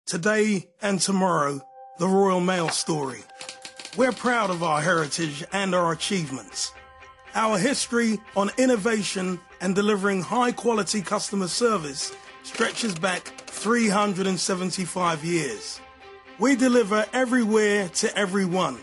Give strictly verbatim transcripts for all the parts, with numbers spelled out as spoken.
Today and tomorrow, the Royal Mail story. We're proud of our heritage and our achievements. Our history on innovation and delivering high-quality customer service stretches back three hundred seventy-five years. We deliver everywhere to everyone,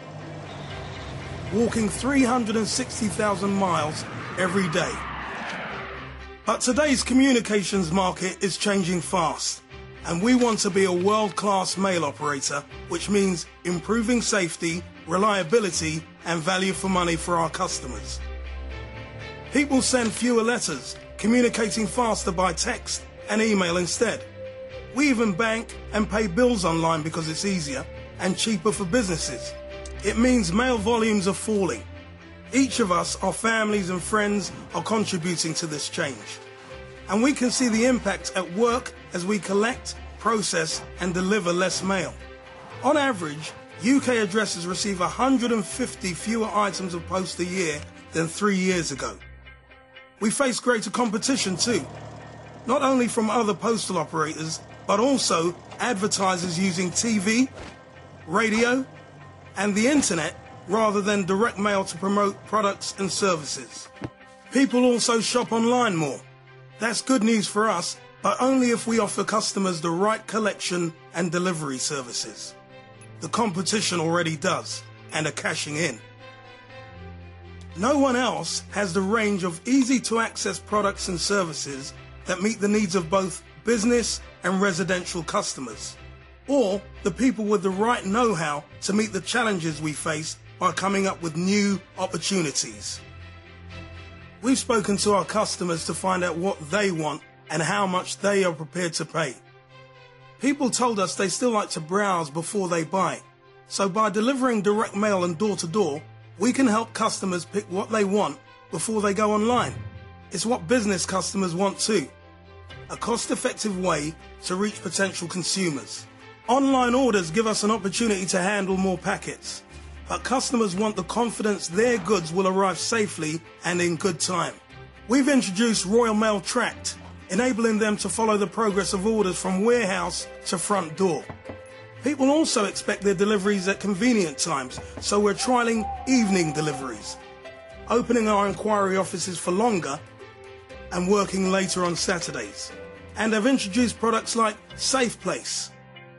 walking three hundred sixty thousand miles every day. But today's communications market is changing fast, and we want to be a world-class mail operator, which means improving safety, reliability, and value for money for our customers. People send fewer letters, communicating faster by text and email instead. We even bank and pay bills online because it's easier and cheaper for businesses. It means mail volumes are falling. Each of us, our families and friends, are contributing to this change. And we can see the impact at work as we collect, process and deliver less mail. On average, U K addresses receive one hundred fifty fewer items of post a year than three years ago. We face greater competition too, not only from other postal operators, but also advertisers using T V, radio and the internet rather than direct mail to promote products and services. People also shop online more. That's good news for us, but only if we offer customers the right collection and delivery services. The competition already does, and are cashing in. No one else has the range of easy-to-access products and services that meet the needs of both business and residential customers, or the people with the right know-how to meet the challenges we face by coming up with new opportunities. We've spoken to our customers to find out what they want and how much they are prepared to pay. People told us they still like to browse before they buy. So by delivering direct mail and door-to-door, we can help customers pick what they want before they go online. It's what business customers want too. A cost-effective way to reach potential consumers. Online orders give us an opportunity to handle more packets. But customers want the confidence their goods will arrive safely and in good time. We've introduced Royal Mail Tracked, enabling them to follow the progress of orders from warehouse to front door. People also expect their deliveries at convenient times, so we're trialling evening deliveries, opening our inquiry offices for longer and working later on Saturdays. And have introduced products like Safe Place.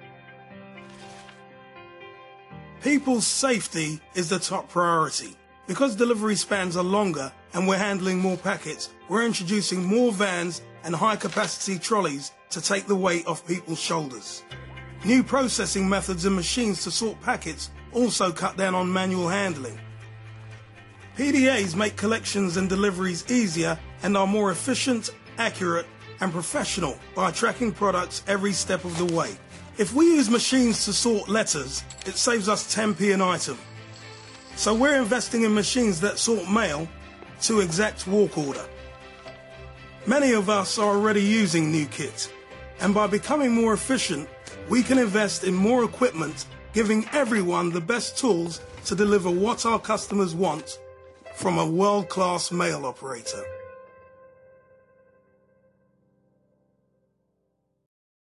People's safety is the top priority. Because delivery spans are longer and we're handling more packets, we're introducing more vans and high-capacity trolleys to take the weight off people's shoulders. New processing methods and machines to sort packets also cut down on manual handling. P D As make collections and deliveries easier and are more efficient, accurate and professional by tracking products every step of the way. If we use machines to sort letters, it saves us ten p an item. So we're investing in machines that sort mail to exact walk order. Many of us are already using new kit, and by becoming more efficient, we can invest in more equipment, giving everyone the best tools to deliver what our customers want from a world-class mail operator.